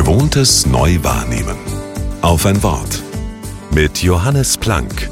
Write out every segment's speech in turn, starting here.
Gewohntes neu wahrnehmen. Auf ein Wort. Mit Johannes Planck.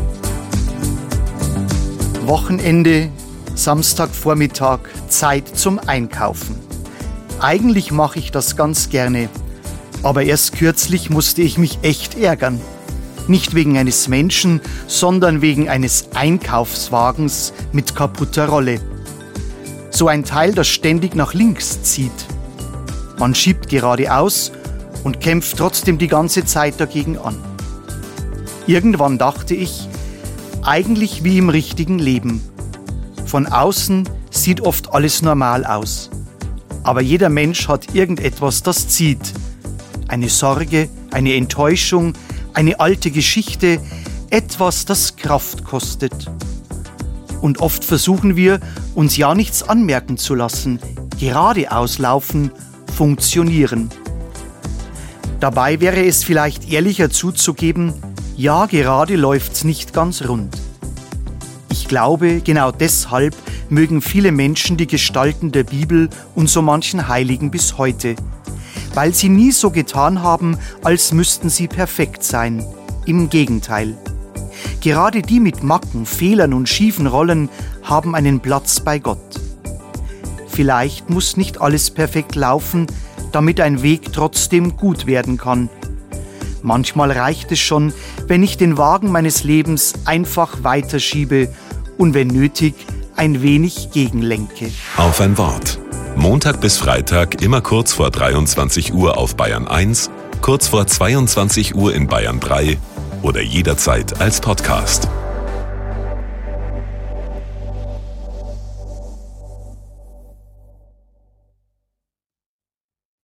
Wochenende, Samstagvormittag, Zeit zum Einkaufen. Eigentlich mache ich das ganz gerne, aber erst kürzlich musste ich mich echt ärgern. Nicht wegen eines Menschen, sondern wegen eines Einkaufswagens mit kaputter Rolle. So ein Teil, das ständig nach links zieht. Man schiebt geradeaus und kämpft trotzdem die ganze Zeit dagegen an. Irgendwann dachte ich, eigentlich wie im richtigen Leben. Von außen sieht oft alles normal aus. Aber jeder Mensch hat irgendetwas, das zieht. Eine Sorge, eine Enttäuschung, eine alte Geschichte, etwas, das Kraft kostet. Und oft versuchen wir, uns ja nichts anmerken zu lassen, geradeaus laufen, funktionieren. Dabei wäre es vielleicht ehrlicher zuzugeben, ja, gerade läuft's nicht ganz rund. Ich glaube, genau deshalb mögen viele Menschen die Gestalten der Bibel und so manchen Heiligen bis heute, weil sie nie so getan haben, als müssten sie perfekt sein. Im Gegenteil. Gerade die mit Macken, Fehlern und schiefen Rollen haben einen Platz bei Gott. Vielleicht muss nicht alles perfekt laufen, damit ein Weg trotzdem gut werden kann. Manchmal reicht es schon, wenn ich den Wagen meines Lebens einfach weiterschiebe und wenn nötig, ein wenig gegenlenke. Auf ein Wort. Montag bis Freitag immer kurz vor 23 Uhr auf Bayern 1, kurz vor 22 Uhr in Bayern 3 oder jederzeit als Podcast.